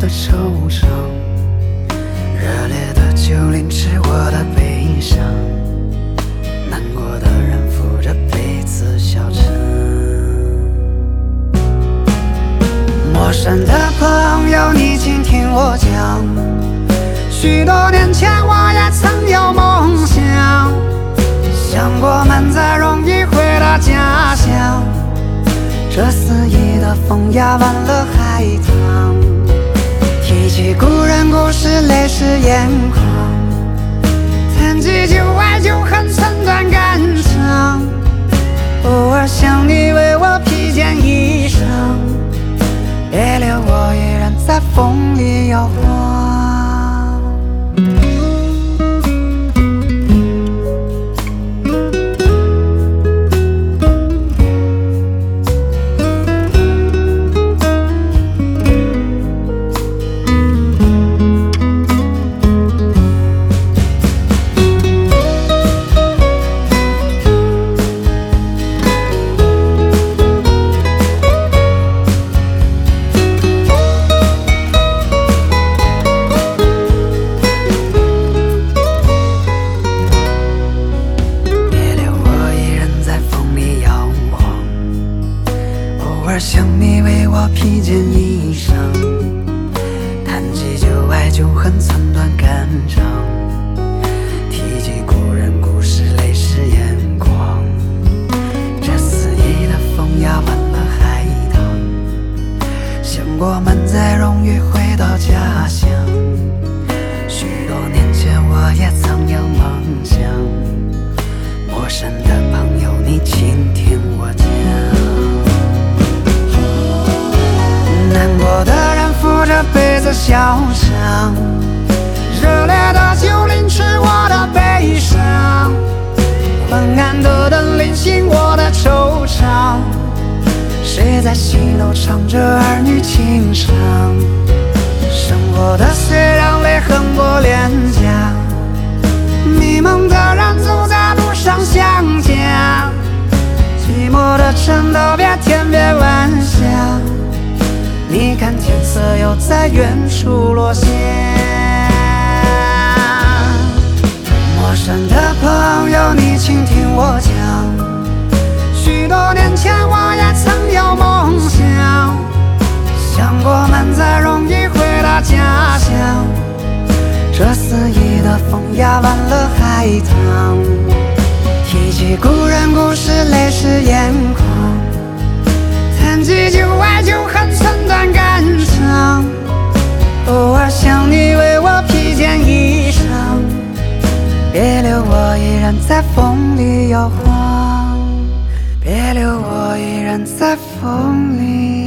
的惆怅，热烈的酒淋湿我的悲伤，难过的人扶着杯子消沉。陌生的朋友，你请听我讲，许多年前我也曾有梦想，想过们再容易回到家乡，这肆意的风压弯了海棠。提起故人故事，泪湿眼眶，谈及旧爱旧恨，寸断肝肠。偶尔想你为我披件衣裳，别留我一人在风里摇晃。想你为我披件衣裳，谈及旧爱旧恨，寸断肝肠。提及故人故事，泪湿眼眶。这肆意的风压弯了海棠，想过们再容易回到家乡。许多年前我也曾有梦想，陌生的朋友，你倾听我讲。难过的人扶着杯子消伤，热烈的酒淋湿我的悲伤，昏暗的灯淋醒我的惆怅。谁在戏楼唱着儿女情长？生活的碎让泪横过脸颊，迷蒙的人走在路上相见，寂寞的城道别天别晚霞。你看天色又在远处落下，陌生的朋友，你请听我讲，许多年前我也曾有梦想，想过们再容易回到家乡，这肆意的风压弯了海棠。提起故人故事，泪湿眼眶，谈及旧爱旧恨，寸断肝肠。偶尔想你为我披件衣裳，别留我一人在风里摇晃，别留我一人在风里